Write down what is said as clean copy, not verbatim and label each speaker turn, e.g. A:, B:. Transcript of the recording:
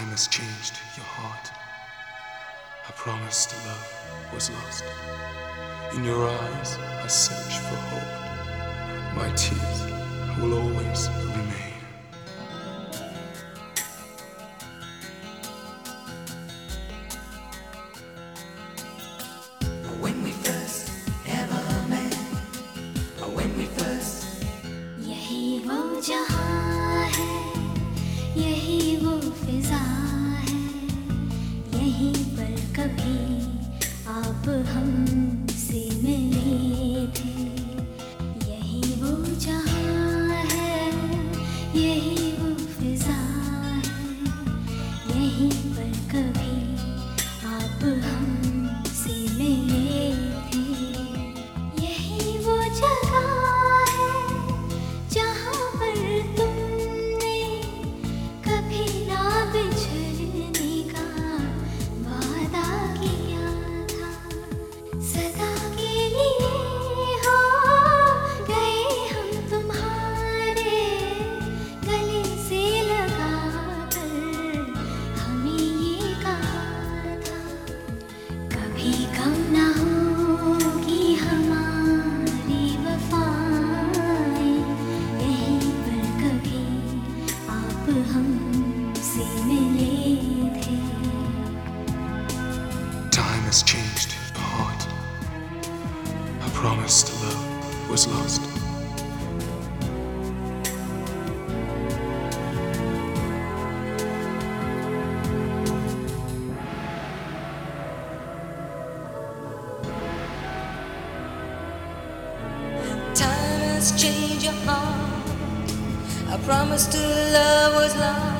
A: Time has changed your heart. I promised love was lost. In your eyes I search for hope. My tears will always remain.
B: When we first ever met, when we first,
C: यही वो जहां है, यही वो फिजा है, यहीं पर कभी आप हमसे मिले थे। यही वो जहां है, यही वो फिजा है, यहीं पर कभी आप हमसे मिले थे। यही वो जगह है जहाँ पर तुमने कभी ना बिछड़ने का वादा किया था। सदा के लिए हो गए हम तुम्हारे, गले से लगा कर हमें ये कहा था। कभी कम ना होगी हमारी वफाएं, यहीं पर कभी आप हमसे मिले थे।
A: Time has changed your heart. I promised love was lost.
B: time has changed your heart. I promised to love was lost.